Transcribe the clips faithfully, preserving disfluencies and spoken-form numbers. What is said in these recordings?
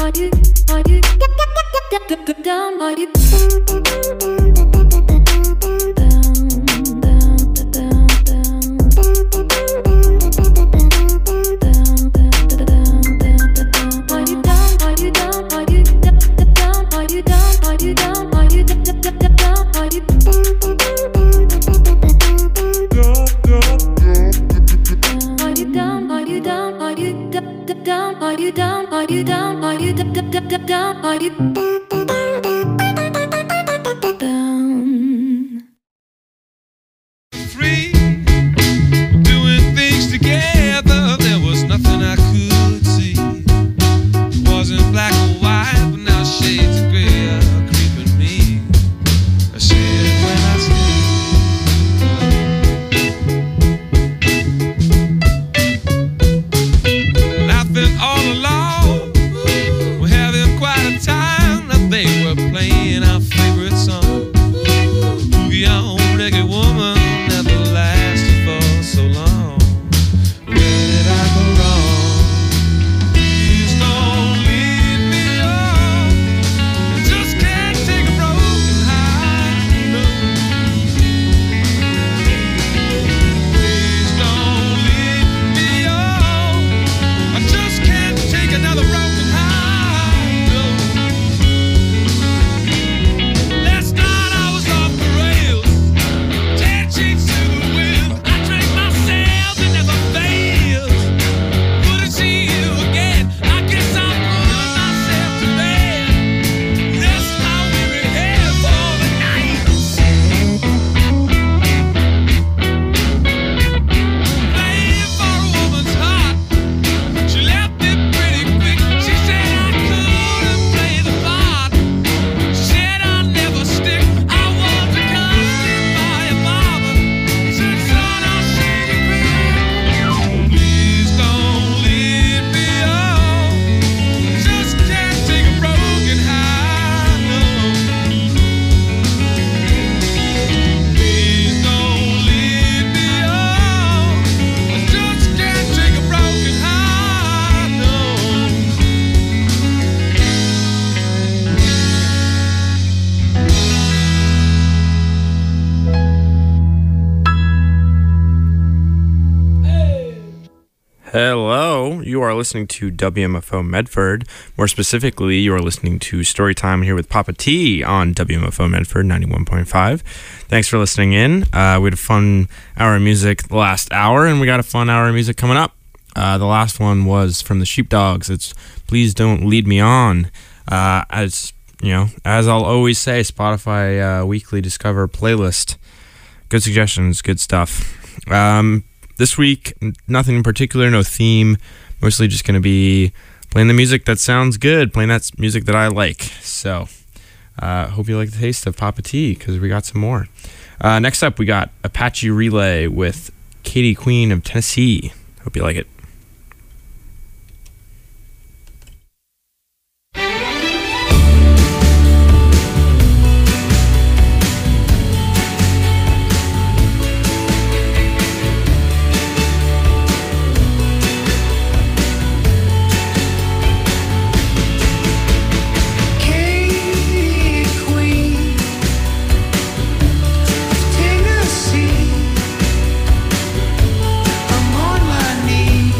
Hello, you are listening to W M F O Medford. More specifically, you are listening to Storytime here with Papa T on W M F O Medford ninety-one point five. Thanks for listening in. Uh, we had a fun hour of music the last hour, and we got a fun hour of music coming up. Uh, the last one was from the Sheepdogs. It's Please Don't Lead Me On. Uh, as you know, as I'll always say, Spotify uh, Weekly Discover playlist. Good suggestions, good stuff. Um... This week, nothing in particular, no theme. Mostly just going to be playing the music that sounds good, playing that music that I like. So, uh, hope you like the taste of Papa T, because we got some more. Uh, next up, we got Apache Relay with Katie Queen of Tennessee. Hope you like it. I'm on my knees.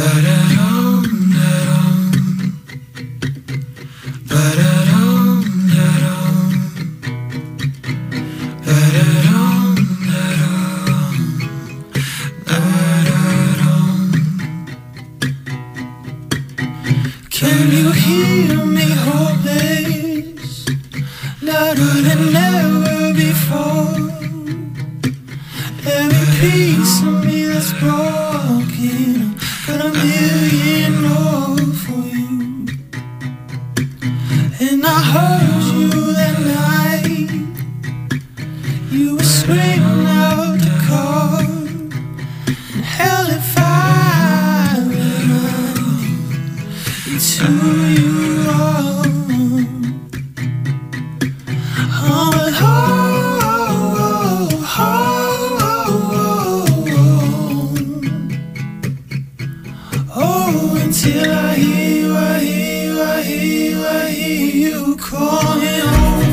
Can you hear me hopeless, louder than ever before? Every piece of me that's broken, got a million more for you. And I heard you that night, you were screaming out the car, and hell if I remind it's who you are. Oh, but oh, oh, oh, oh, oh, until I hear you, I hear you, I hear you, I hear you calling home.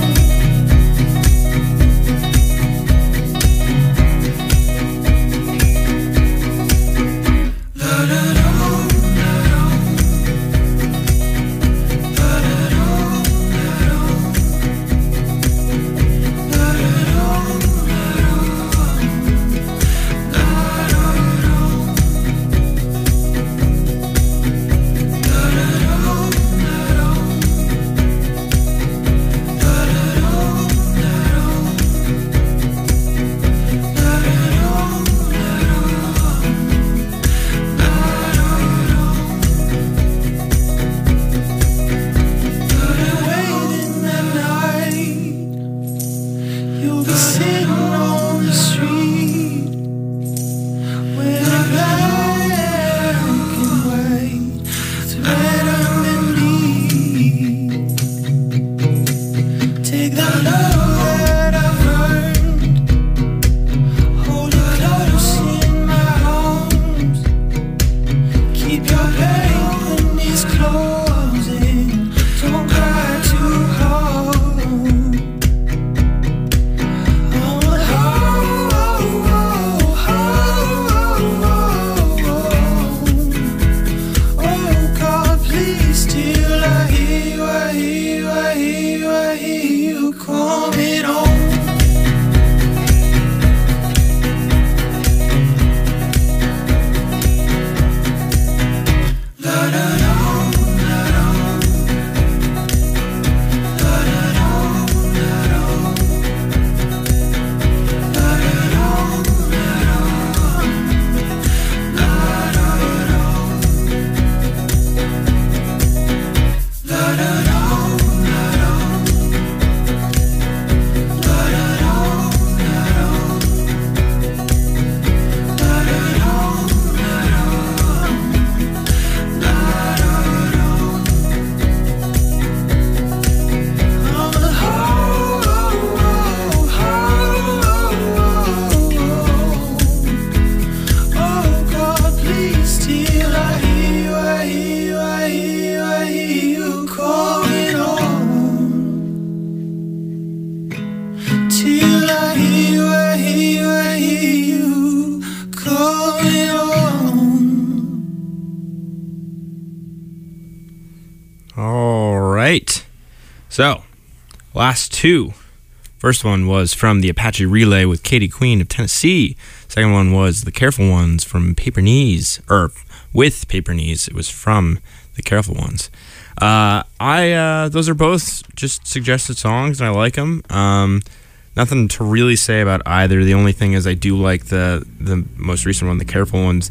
So, last two. First one was from the Apache Relay with Katie Queen of Tennessee. Second one was The Careful Ones from Paper Knees, or with Paper Knees. It was from The Careful Ones. Uh, I uh, those are both just suggested songs, and I like them. Um, nothing to really say about either. The only thing is I do like the the most recent one, The Careful Ones,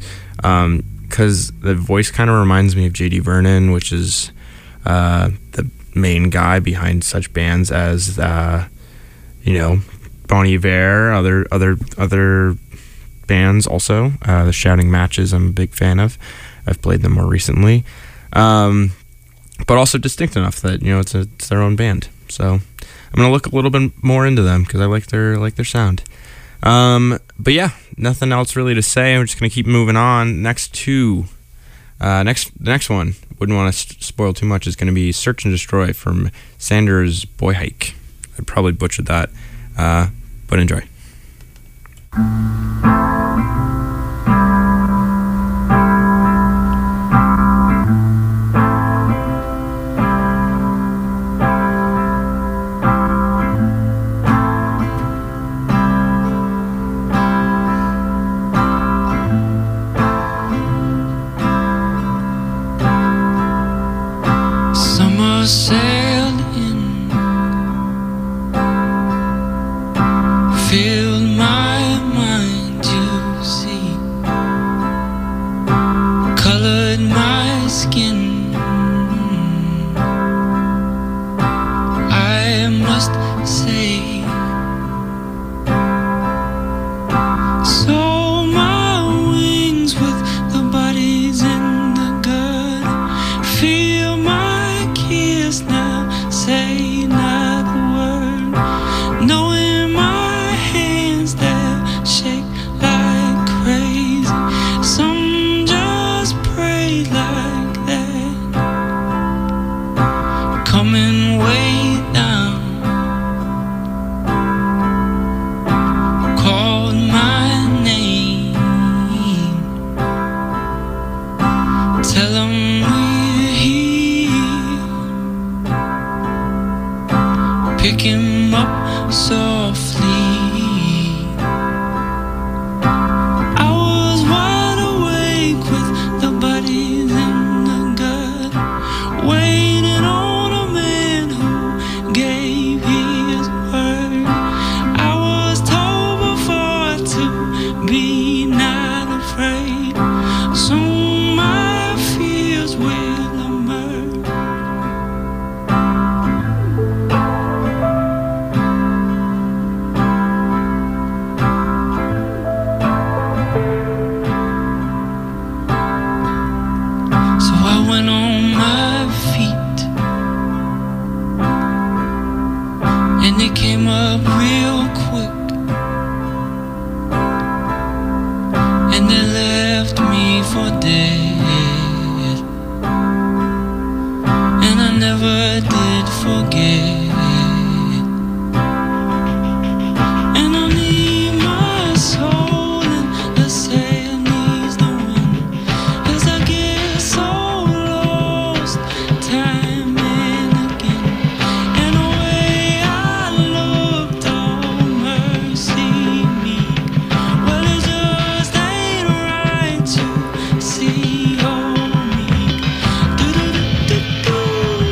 because um, the voice kind of reminds me of J D Vernon, which is uh, the main guy behind such bands as uh, you know, Bon Iver, other other other bands also. Uh, the Shouting Matches, I'm a big fan of. I've played them more recently, um, but also distinct enough that you know it's a it's their own band. So I'm gonna look a little bit more into them because I like their like their sound. Um, but yeah, nothing else really to say. I'm just gonna keep moving on. Next two, uh, next the next one. Wouldn't want to spoil too much. Is going to be Search and Destroy from Sanders Boy Hike. I probably butchered that, uh, but enjoy. like that, coming way down, called my name, tell 'em we're here, pick him up softly. And it came up real quick, and they left me for dead. And I never did forget. And I need my soul, and the sail needs the wind, as I get so lost time and again. And the way I looked, oh mercy me, well it just ain't right to see on me. Do-do-do-do-do.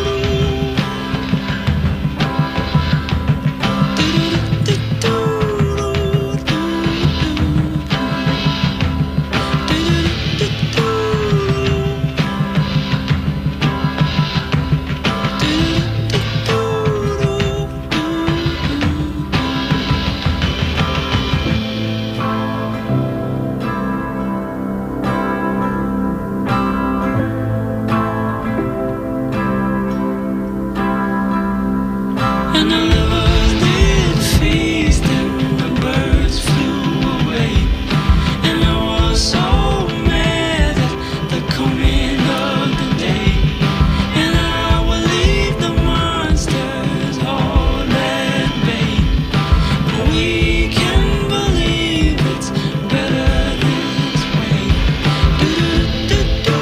And the lovers did feast, and the birds flew away. And I was so mad at the coming of the day. And I would leave the monsters all at bay. But we can believe it's better this way. Do-do-do-do-do.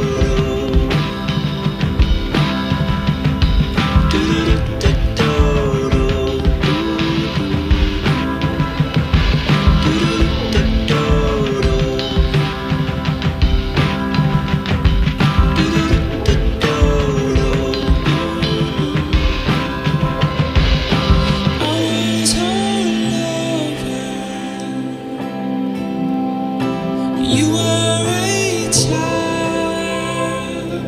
Do-do-do-do-do. You were a child,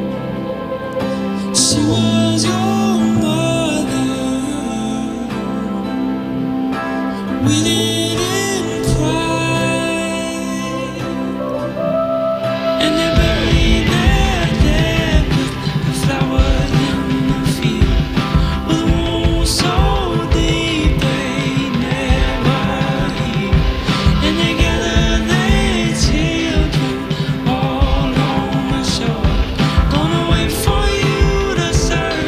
she was your mother. We didn't cry, and they buried their dead with the flowers in the field, with wounds so deep they never heal. And they gathered their children all on the shore, gonna wait for you to serve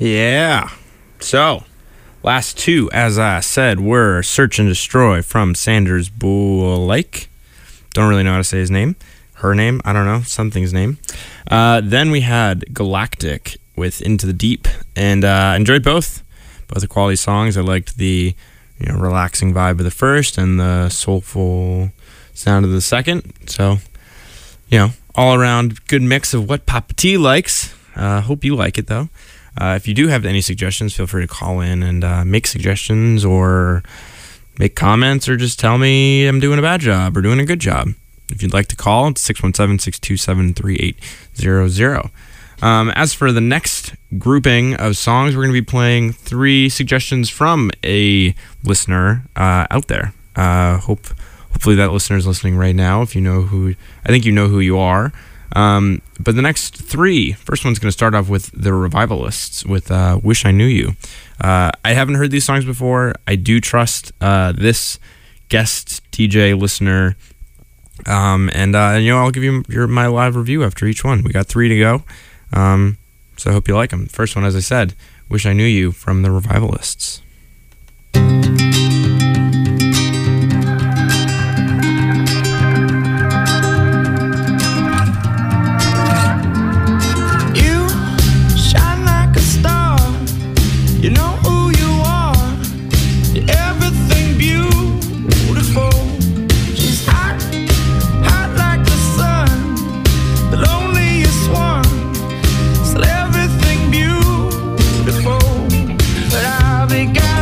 Yeah. So, last two, as I said, were Search and Destroy from Sanders Bullock. Don't really know how to say his name. Her name? I don't know. Something's name. Uh, then we had Galactic with Into the Deep. And uh, enjoyed both. Both the quality songs. I liked the you know relaxing vibe of the first and the soulful sound of the second. So, you know, all around good mix of what Papa T likes. Uh, hope you like it, though. Uh, if you do have any suggestions, feel free to call in and uh, make suggestions or make comments or just tell me I'm doing a bad job or doing a good job. If you'd like to call, it's six one seven, six two seven, three eight zero zero. Um, as for the next grouping of songs, we're going to be playing three suggestions from a listener uh, out there. Uh, hope hopefully that listener is listening right now. If you know who, I think you know who you are. Um, but the next three, first one's going to start off with the Revivalists with uh, Wish I Knew You. Uh, I haven't heard these songs before. I do trust uh, this guest D J listener. Um, and, uh, you know, I'll give you your, my live review after each one. We got three to go. Um, so I hope you like them. First one, as I said, Wish I Knew You from the Revivalists. But I'll be gone.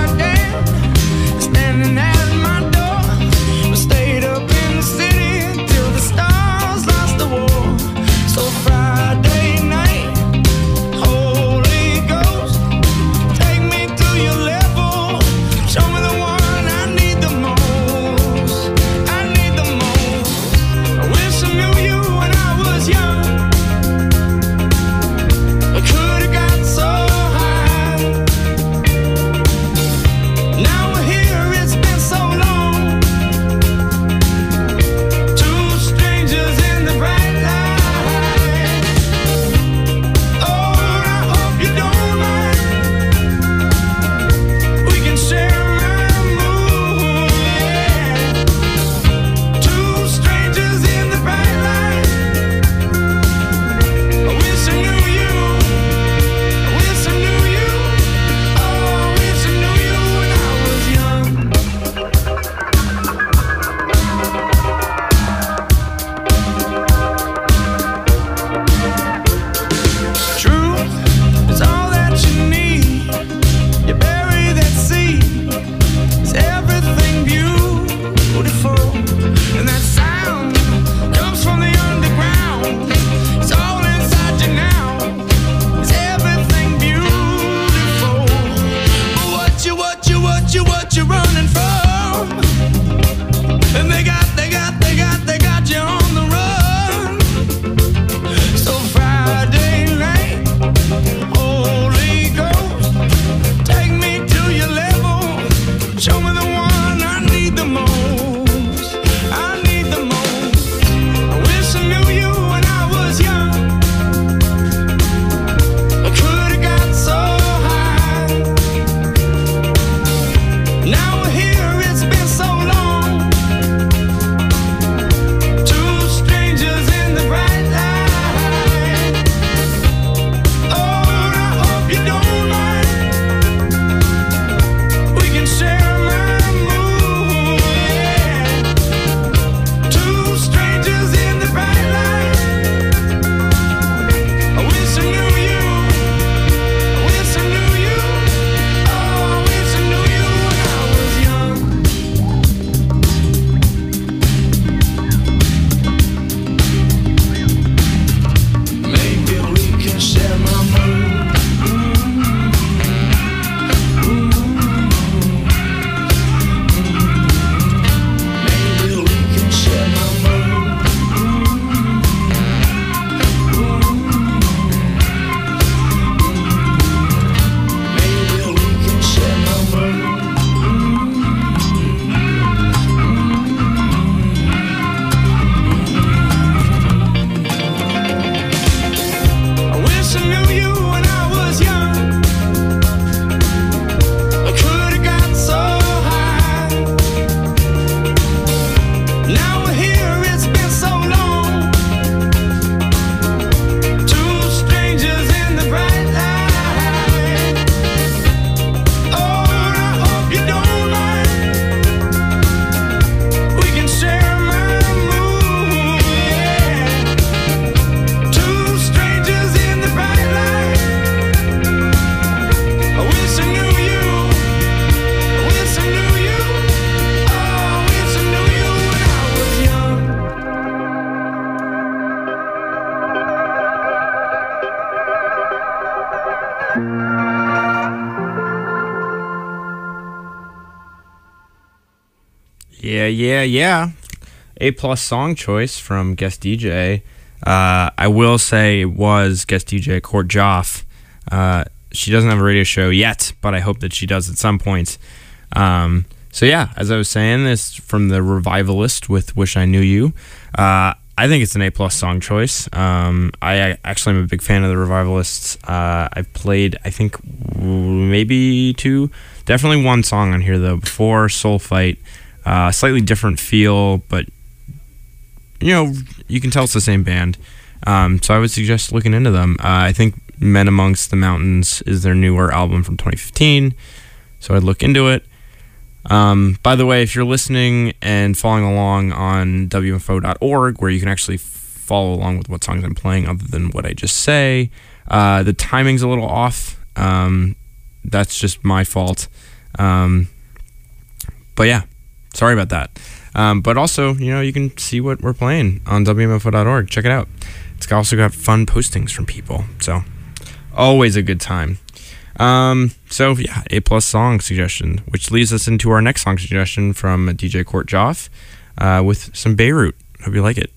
Yeah, yeah, yeah. A plus song choice from guest D J. Uh, I will say it was guest D J Court Joff. Uh, she doesn't have a radio show yet, but I hope that she does at some point. Um, so yeah, as I was saying, this from the Revivalist with "Wish I Knew You." Uh, I think it's an A plus song choice. Um, I actually am a big fan of the Revivalists. Uh, I've played, I think, maybe two, definitely one song on here though. Before Soul Fight, uh, slightly different feel, but you know, you can tell it's the same band. Um, so I would suggest looking into them. Uh, I think Men Amongst the Mountains is their newer album from twenty fifteen, so I'd look into it. Um, by the way, if you're listening and following along on W M F O dot org, where you can actually follow along with what songs I'm playing other than what I just say, uh, the timing's a little off. Um, that's just my fault. Um, but yeah, sorry about that. Um, but also, you know, you can see what we're playing on W M F O dot org. Check it out. It's also got fun postings from people. So, always a good time. Um, so, yeah, A plus song suggestion, which leads us into our next song suggestion from D J Court Joff uh, with some Beirut. Hope you like it.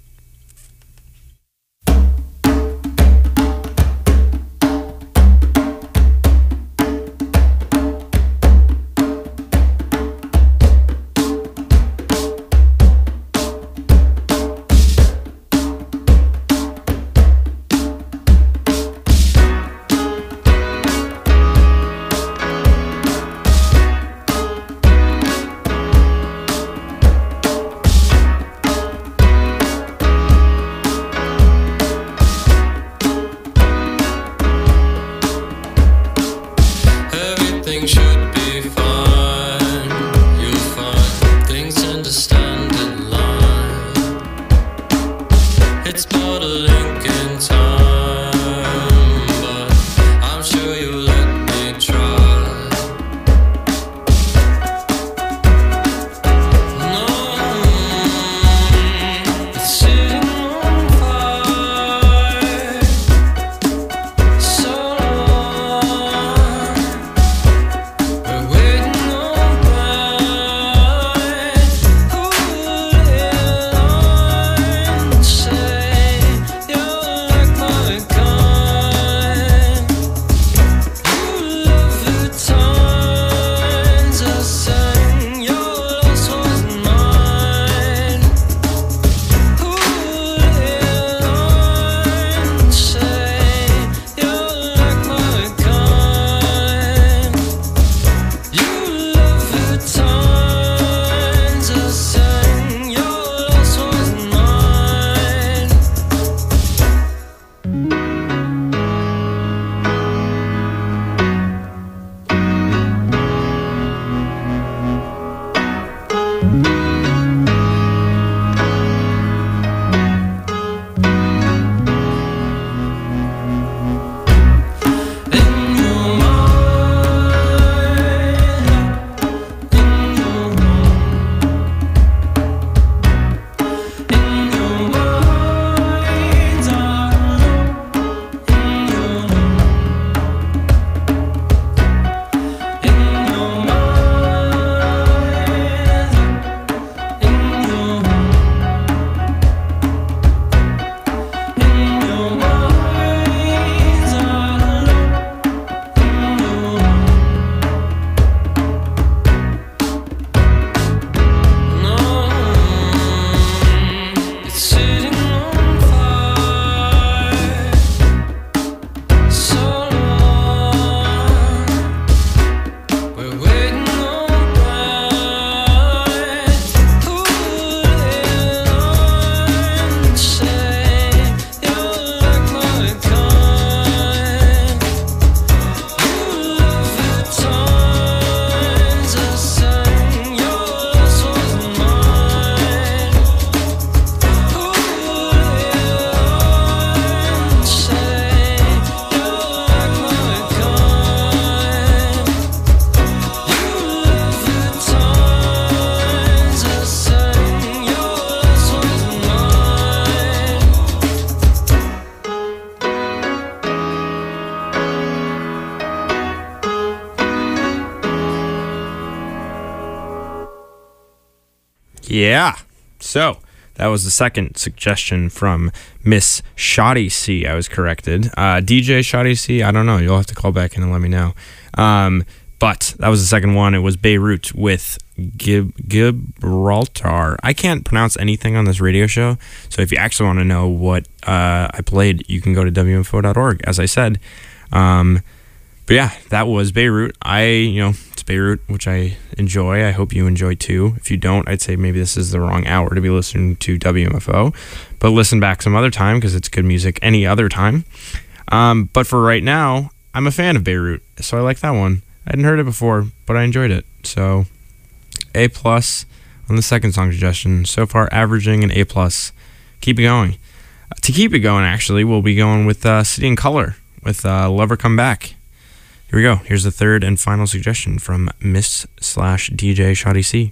Yeah. So that was the second suggestion from Miss Shoddy C. I was corrected. Uh, D J Shoddy C. I don't know. You'll have to call back in and let me know. Um, but that was the second one. It was Beirut with Gib- Gibraltar. I can't pronounce anything on this radio show. So if you actually want to know what uh, I played, you can go to W M F O dot org, as I said. Um, but yeah, that was Beirut. I, you know, it's Beirut, which I enjoy. I hope you enjoy too. If you don't, I'd say maybe this is the wrong hour to be listening to W M F O. But listen back some other time because it's good music any other time. Um, but for right now, I'm a fan of Beirut, so I like that one. I hadn't heard it before, but I enjoyed it. So A plus on the second song suggestion. So far, averaging an A plus. Keep it going. Uh, to keep it going, actually, we'll be going with uh, City and Color with uh, Lover Come Back. Here we go. Here's the third and final suggestion from Miss slash D J Shoddy C.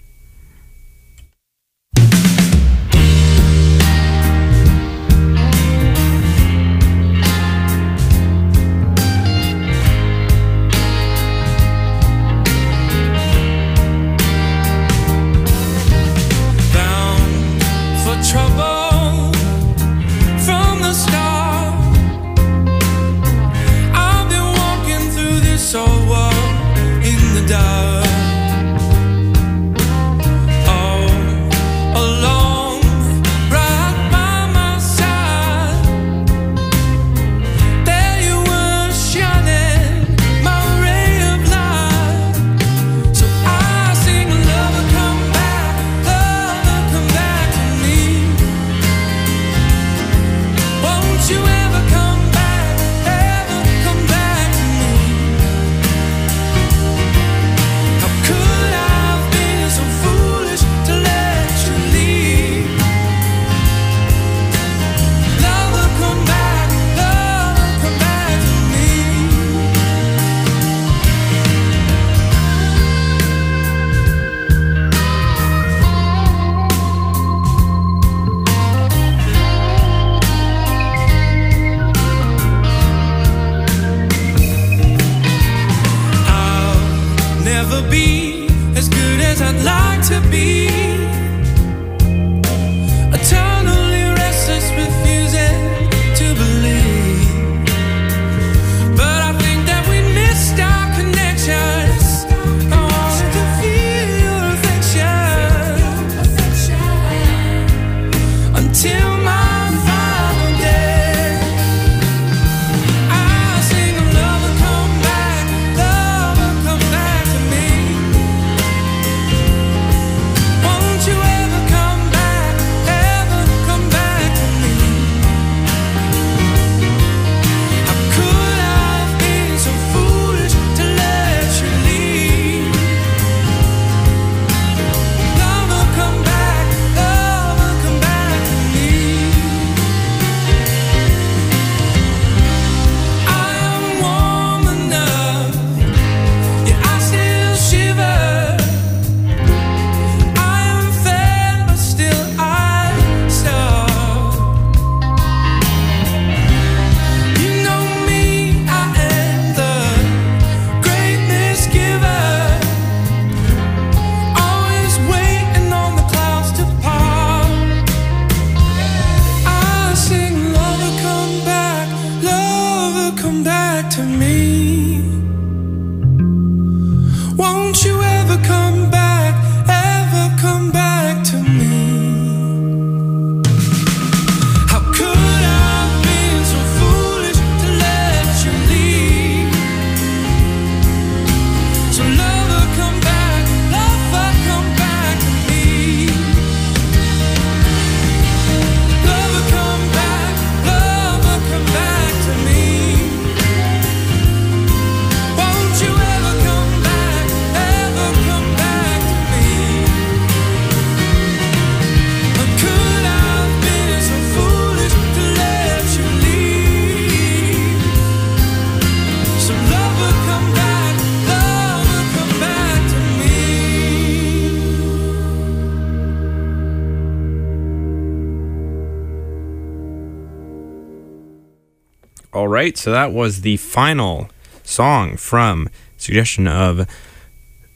All right, so that was the final song from suggestion of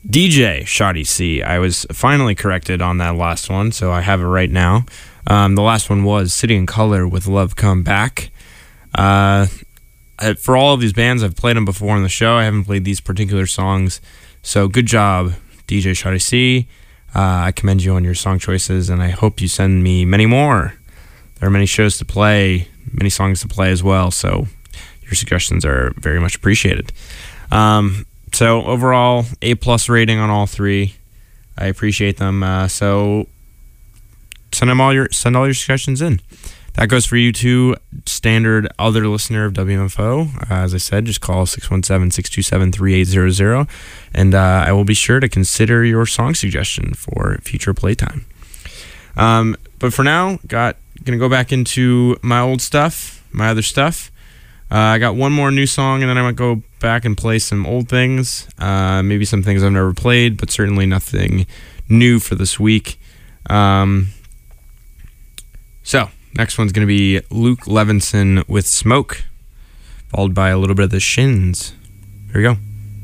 D J Shoddy C. I was finally corrected on that last one, so I have it right now. Um, the last one was City and Color with Love Come Back. Uh, I, for all of these bands, I've played them before on the show. I haven't played these particular songs, so good job, D J Shoddy C. Uh, I commend you on your song choices, and I hope you send me many more. There are many shows to play, many songs to play as well, so your suggestions are very much appreciated. Um, so overall, A plus rating on all three. I appreciate them. Uh, so send them all your send all your suggestions in. That goes for you too, standard other listener of W M F O. Uh, as I said, just call six one seven, six two seven, three eight zero zero, and uh, I will be sure to consider your song suggestion for future playtime. Um, but for now, got gonna go back into my old stuff, my other stuff. Uh, I got one more new song, and then I might go back and play some old things. Uh, maybe some things I've never played, but certainly nothing new for this week. Um, so, next one's going to be Luke Levinson with Smoke, followed by a little bit of the Shins. Here we go.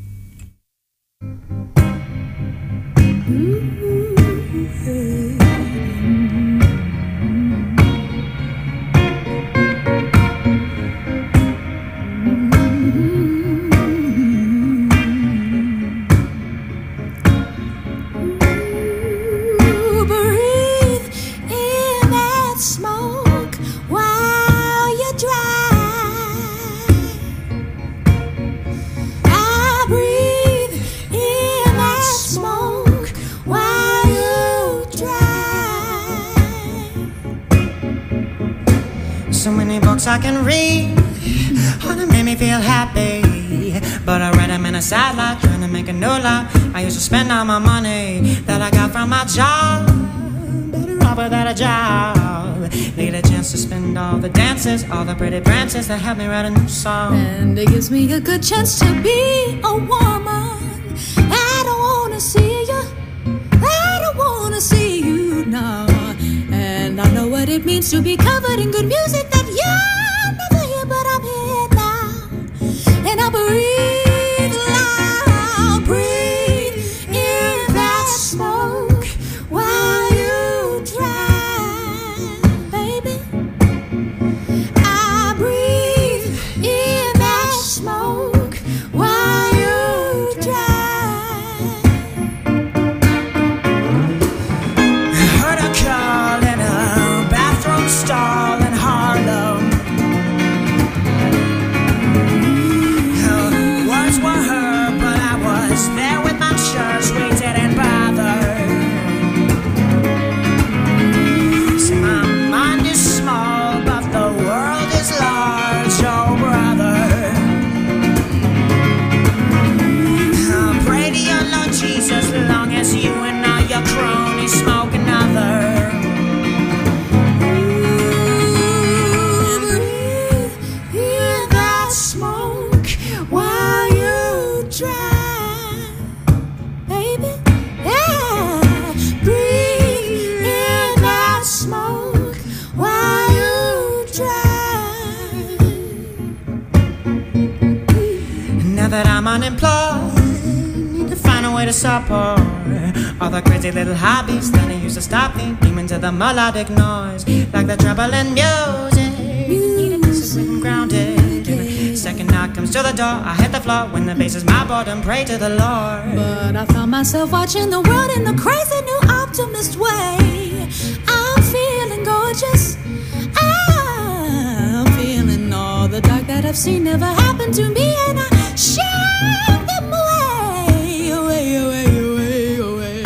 So many books I can read, oh, that made me feel happy. But I read them in a sad light, trying to make a new life. I used to spend all my money that I got from my job. Better off without a job. Need a chance to spend all the dances, all the pretty prances that help me write a new song. And it gives me a good chance to be a woman. I don't wanna see you, I don't wanna see you now. And I know what it means to be covered in good music that you're never here, but I'm here now. And I breathe loud, breathe in that smoke while you drive, baby. I breathe in that smoke while you drive. Heard a call in a bathroom stall in Harlem. Uh, words were heard, but I was there with my church. We didn't bother. See, my mind is small, but the world is large, oh brother. Uh, pray to your Lord Jesus, long as you and all your cronies smoke another. Hear that smoke while you drive, baby. Yeah, breathe in that smoke while you drive. Now that I'm unemployed, need to find a way to support all the crazy little hobbies that I used to stop me. Demons of the melodic noise, like the trouble in music. Need a discipline grounded. Second knock comes to the door, I hit the floor. When the bass is my boredom, pray to the Lord. But I found myself watching the world in a crazy new optimist way. I'm feeling gorgeous, I'm feeling all the dark that I've seen never happened to me. And I shake them away, away, away, away, away.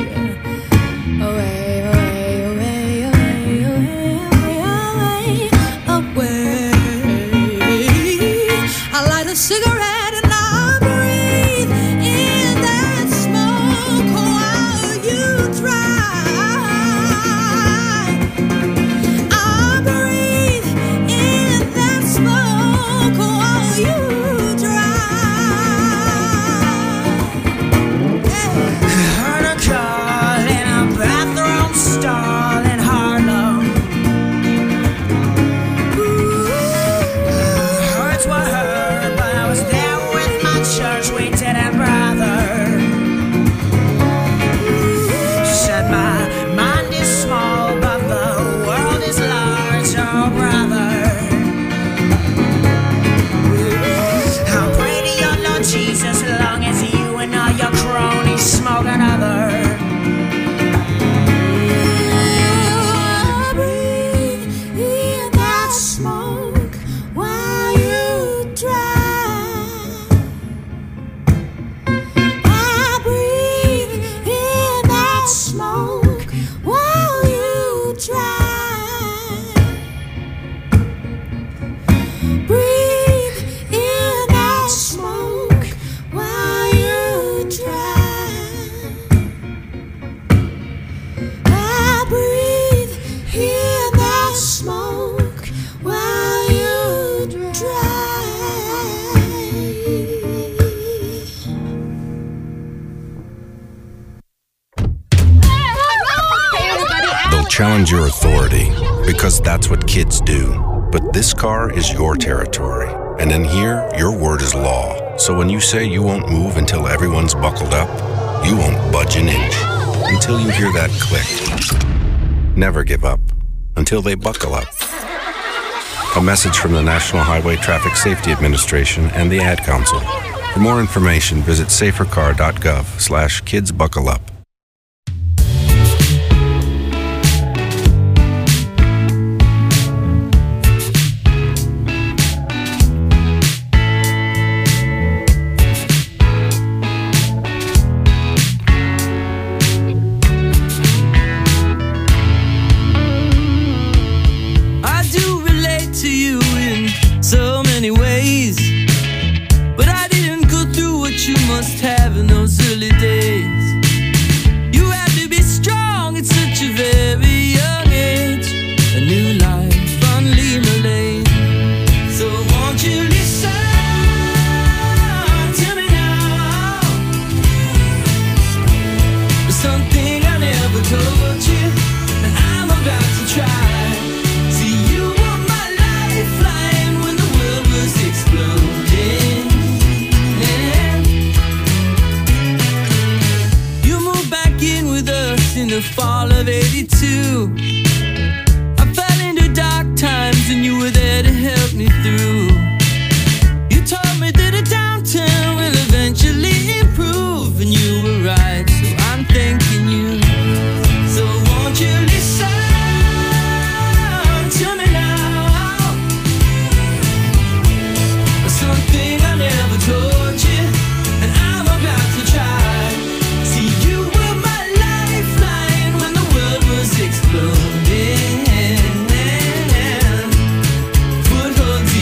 Away, away, away, away, away, away, away. I light a cigarette and I breathe in that smoke while you drive. I breathe in that smoke while you drive. broken other. I breathe in that smoke while you drive. I breathe in that smoke while you drive. Breathe in that smoke while you drive. I breathe in that smoke while you drive. They'll challenge your authority because that's what kids do. But this car is your territory. And in here, your word is law. So when you say you won't move until everyone's buckled up, you won't budge an inch until you hear that click. Never give up until they buckle up. A message from the National Highway Traffic Safety Administration and the Ad Council. For more information, visit safercar.gov slash kids buckle up. I do relate to you in so many ways, but I didn't go through what you must have in those early days. You had to be strong at such a very young age. A new life on Lima Lane. So won't you listen to me now? There's something I never told you that I'm about to try. See, you were my lifeline when the world was exploding. You moved back in with us in the fall of eighty-two. I fell into dark times and you were there to help me through. You told me that a downturn will eventually improve, and you were right, so I'm thanking you. So won't you listen to me now? Something I never told you, and I'm about to try. See, you were my lifeline when the world was exploding. Footholds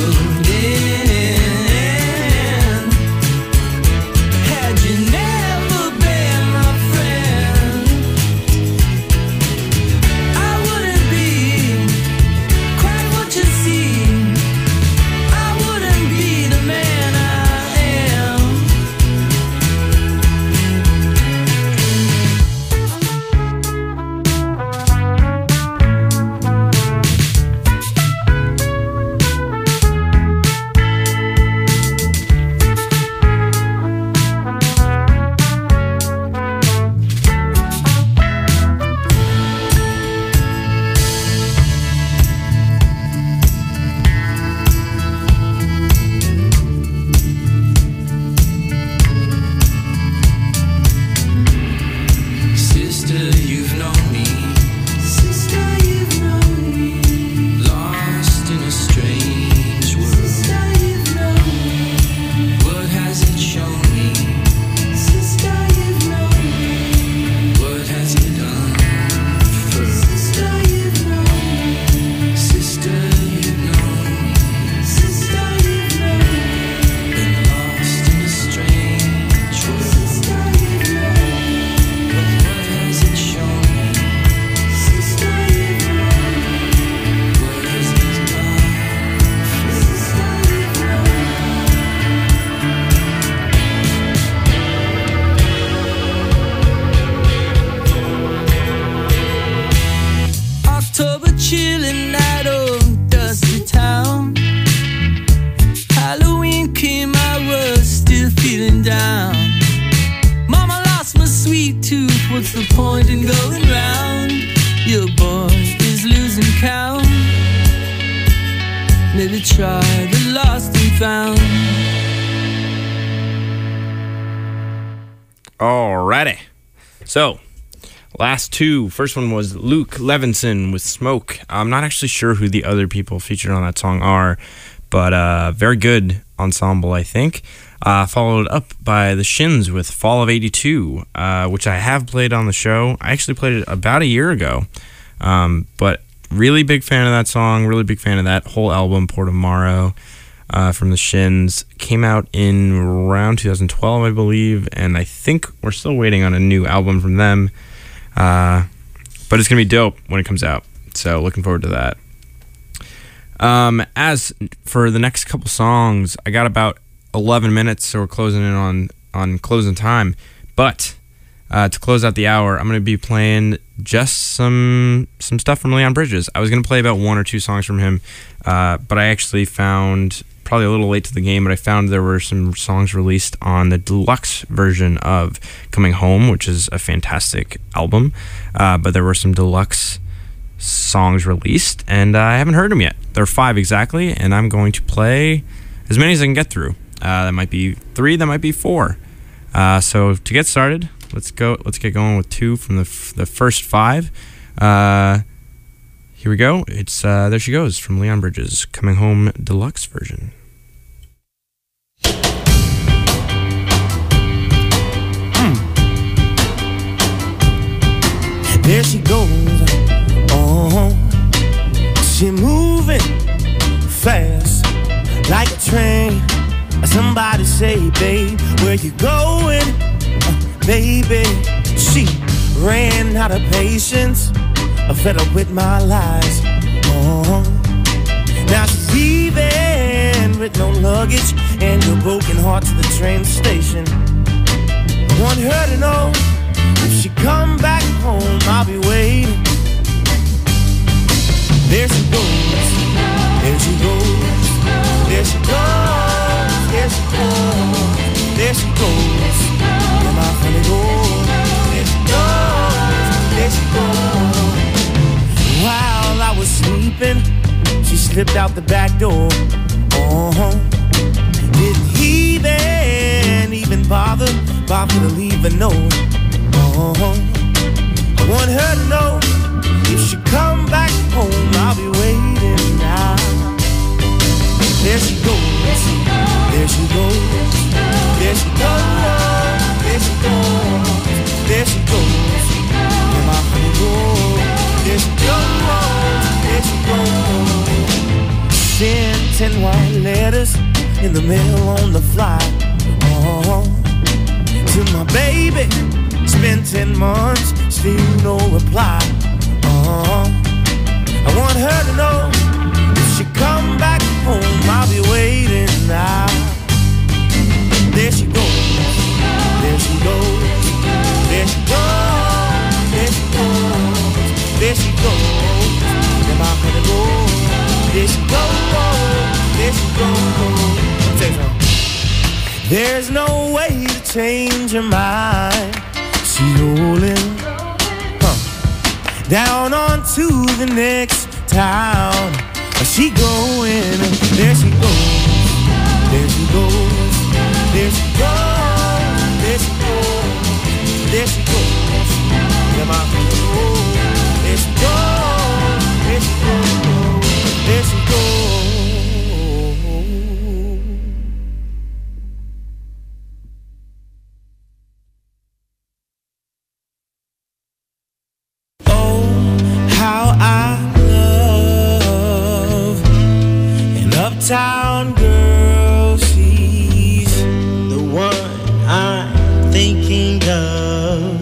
eroding. Had you never been my friend, I wouldn't be quite what you see. I wouldn't be the man I am. Sister, you've known me. Sister, you've known me. Lost in a strange world. Sister, you've known me. What has it shown me? Sister, you've known me. What has it done for? Sister, you've known me. Sister, you've known me. Sister, you've known me. Been lost in a strange world. Sister, you've known me. What has it shown me? Sister, you've known me. What has it done for? Sister, you've known me. October chilling night, oh dusty town. Halloween came, I was still feeling down. Mama lost my sweet tooth, what's the point in going round? Your boy is losing count. Maybe try the lost and found. Alrighty. So, last two. First one was Luke Levinson with Smoke. I'm not actually sure who the other people featured on that song are, but uh, very good ensemble, I think. Uh, followed up by the Shins with Fall of eighty-two, uh, which I have played on the show. I actually played it about a year ago, um, but really big fan of that song, really big fan of that whole album, Port of Morrow. Uh, from the Shins, came out in around two thousand twelve, I believe, and I think we're still waiting on a new album from them, uh, but it's going to be dope when it comes out, so looking forward to that. Um, as for the next couple songs, I got about eleven minutes, so we're closing in on, on closing time, but uh, to close out the hour, I'm going to be playing just some some stuff from Leon Bridges. I was going to play about one or two songs from him, uh, but I actually found... probably a little late to the game, but I found there were some songs released on the deluxe version of Coming Home, which is a fantastic album, uh, but there were some deluxe songs released, and uh, I haven't heard them yet. There are five exactly, and I'm going to play as many as I can get through. Uh, that might be three, that might be four. Uh, so to get started, let's go. Let's get going with two from the f- the first five. Uh, Here we go. It's uh, There She Goes from Leon Bridges, Coming Home Deluxe version. Mm. There she goes. Oh, she moving fast like a train. Somebody say, babe, where you going? Uh, baby, she ran out of patience. I'm fed up with my lies. Oh, now she's leaving with no luggage and a broken heart to the train station. I want her to know if she come back home, I'll be waiting. There she goes, there she goes, there she goes, there she goes, there she goes. Where my honey goes, there she goes, there she goes. While I was sleeping, she slipped out the back door. Oh, didn't he then even bother, bother to leave a note? Oh, I want her to know if she come back home, I'll be waiting now. There she goes, there she goes, there she goes, there she goes, there she goes. Where my honey goes. There she goes, there she goes. Sent ten white letters in the mail on the fly. Oh, to my baby, spent ten months, still no reply. Oh, I want her to know if she come back home, I'll be waiting now. There she goes, there she goes, there she goes, there she goes. There she goes, where my honey goes. There she goes, there she goes. Let me tell you something. There's no way to change her mind. She's rolling, huh, down on to the next town. She going, there she goes, there she goes, there she goes, there she goes, there she goes. Where my honey goes. There she goes, there she goes, there she goes. Oh, how I love an uptown girl. She's the one I'm thinking of.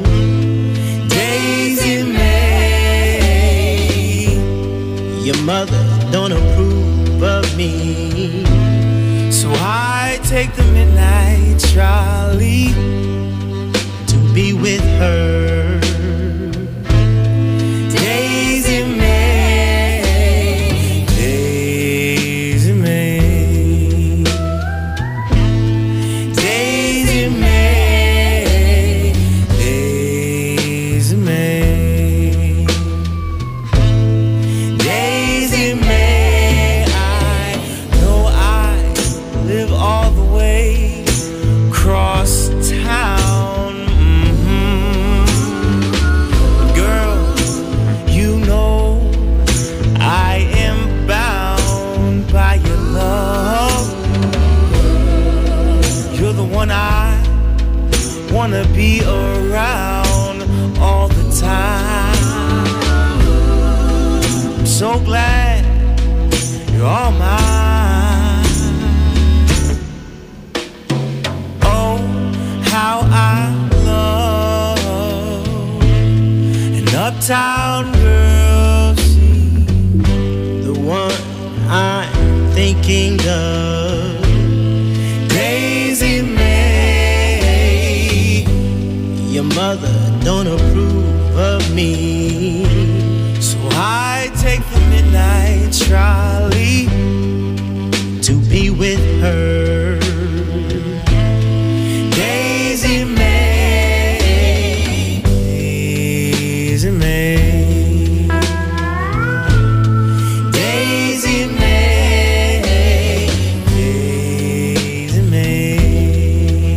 Your mother don't approve of me, so I take the midnight trolley to be with her. Daisy May, Daisy May, Daisy May, Daisy May. All the way across town, town girl, she the one I'm thinking of. Daisy May, your mother don't approve of me, so I take the midnight trolley to be with her. Daisy May, Daisy May, Daisy May, Daisy May,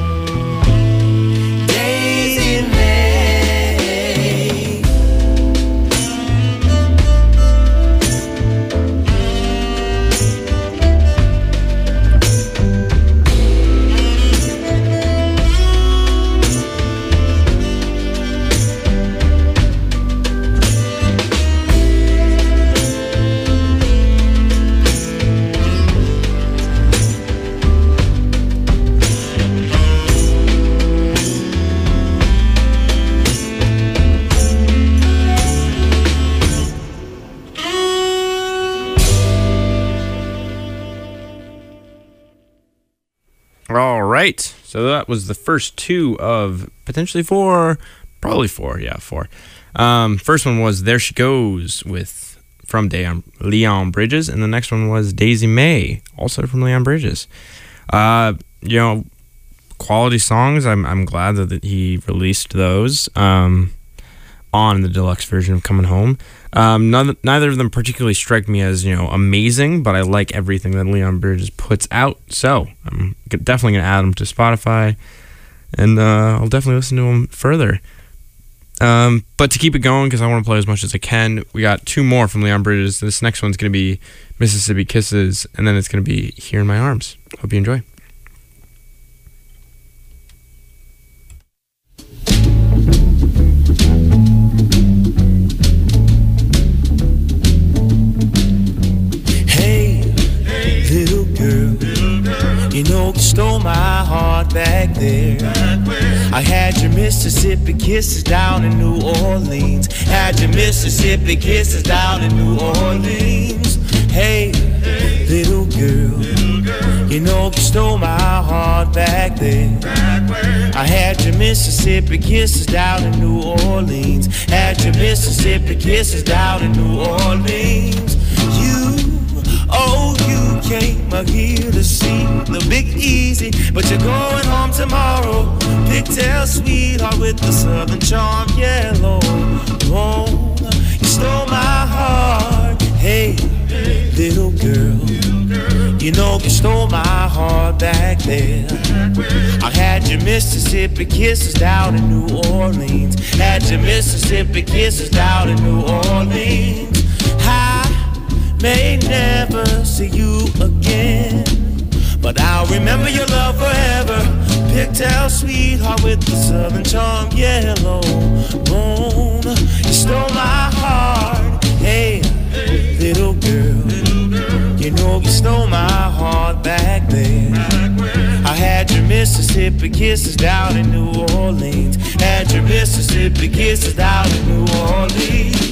Daisy May. All right. So that was the first two of potentially four, probably four. Yeah, four. Um, first one was There She Goes with from Leon, Leon Bridges, and the next one was Daisy May, also from Leon Bridges. Uh, you know, quality songs. I'm I'm glad that he released those um, on the deluxe version of Coming Home. Um, none, neither of them particularly strike me as, you know, amazing, but I like everything that Leon Bridges puts out, so I'm definitely going to add them to Spotify, and uh, I'll definitely listen to them further. Um, but to keep it going, because I want to play as much as I can, we got two more from Leon Bridges. This next one's going to be Mississippi Kisses, and then it's going to be Here in My Arms. Hope you enjoy. You know, you stole my heart back there. I had your Mississippi kisses down in New Orleans. Had your Mississippi kisses down in New Orleans. Hey, little girl, you know, you stole my heart back there. I had your Mississippi kisses down in New Orleans. Had your Mississippi kisses down in New Orleans. You, oh, you came out here to see the Big Easy, but you're going home tomorrow. Pigtail sweetheart with the Southern charm, yellow. Oh, you stole my heart. Hey, little girl, you know you stole my heart back there. I had your Mississippi kisses down in New Orleans. Had your Mississippi kisses down in New Orleans. I may never see you again, but I'll remember your love forever. Pigtail sweetheart with the Southern charm, yellow bone. You stole my heart. Hey, little girl, you know you stole my heart back there. I had your Mississippi kisses down in New Orleans. Had your Mississippi kisses down in New Orleans.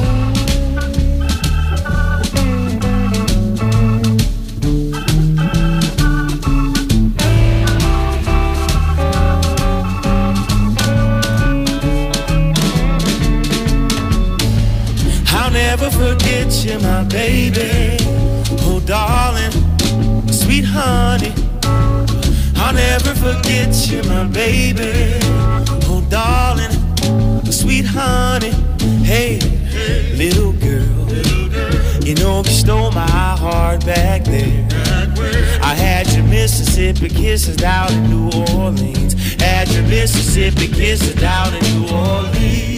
Never forget you, my baby. Oh, darling, sweet honey. I'll never forget you, my baby. Oh, darling, sweet honey. Hey, little girl, you know you stole my heart back there. I had your Mississippi kisses down in New Orleans. Had your Mississippi kisses down in New Orleans.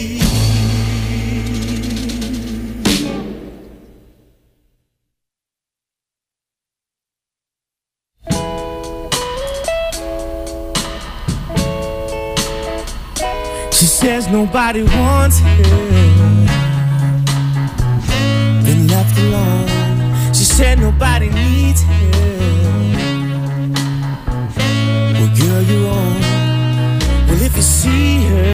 She says nobody wants her, been left alone. She said nobody needs her. Well, girl, you're on. Well, if you see her